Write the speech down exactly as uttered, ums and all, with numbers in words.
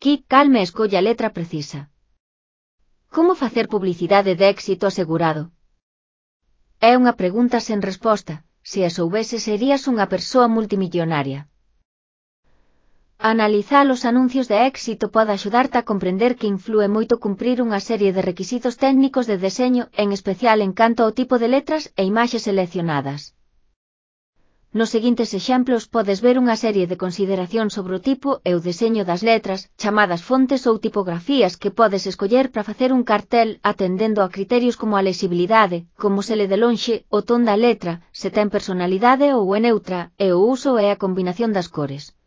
aquí, calme e escolla a letra precisa. Como facer publicidade de éxito asegurado? É unha pregunta sen resposta. Se a soubese serías unha persoa multimillonaria. Analizar os anuncios de éxito pode axudarte a comprender que influe moito cumprir unha serie de requisitos técnicos de deseño, en especial en canto ao tipo de letras e imaxes seleccionadas. Nos seguintes exemplos podes ver unha serie de consideracións sobre o tipo e o deseño das letras, chamadas fontes ou tipografías que podes escoller para facer un cartel atendendo a criterios como a lexibilidade, como se le de lonxe, o ton da letra, se ten personalidade ou é neutra, e o uso e a combinación das cores.